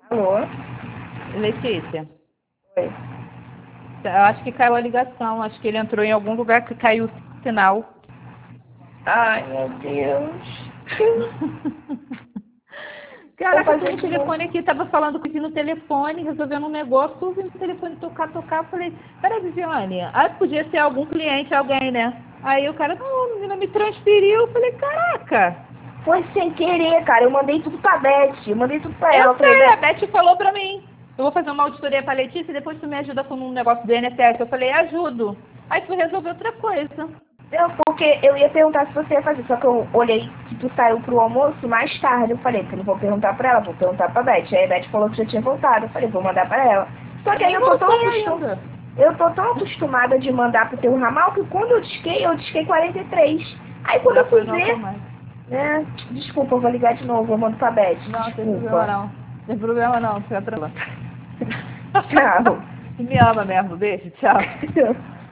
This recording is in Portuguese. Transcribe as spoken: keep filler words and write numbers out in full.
Alô? Letícia, Oi. eu acho que caiu a ligação. Acho que ele entrou em algum lugar que caiu o sinal. Ai, meu Deus. Caraca, eu tô fazer no de novo. telefone aqui, tava falando com ele no telefone, resolvendo um negócio, tô ouvindo o telefone tocar, tocar. Eu falei, peraí, Viviane, aí podia ser algum cliente, alguém, né? Aí o cara, não, a menina me transferiu. Eu falei, caraca, Foi sem querer, cara. Eu mandei tudo pra Beth. Eu mandei tudo pra ela. eu Eu falei, sei, a Beth, Beth falou pra mim. Eu vou fazer uma auditoria pra Letícia e depois tu me ajuda com um negócio do I N S S. Eu falei, ajudo. Aí tu resolveu outra coisa. não, porque eu ia perguntar se você ia fazer. Só que eu olhei que tu saiu pro almoço mais tarde. Eu falei, eu não vou perguntar pra ela, vou perguntar pra Beth. Aí a Beth falou que já tinha voltado. Eu falei, vou mandar pra ela. Só Eu que aí nem eu tô tão voltei acostumada. ainda. Eu tô tão acostumada de mandar pro teu ramal que quando eu disquei, eu disquei quarenta e três. Aí quando Já eu fui foi no ver, automático. né? Desculpa, eu vou ligar de novo. Eu mando pra Beth. Não, tem problema Desculpa. não. Tem problema não, fica tranquila. Tchau. Me ama mesmo, beijo, tchau.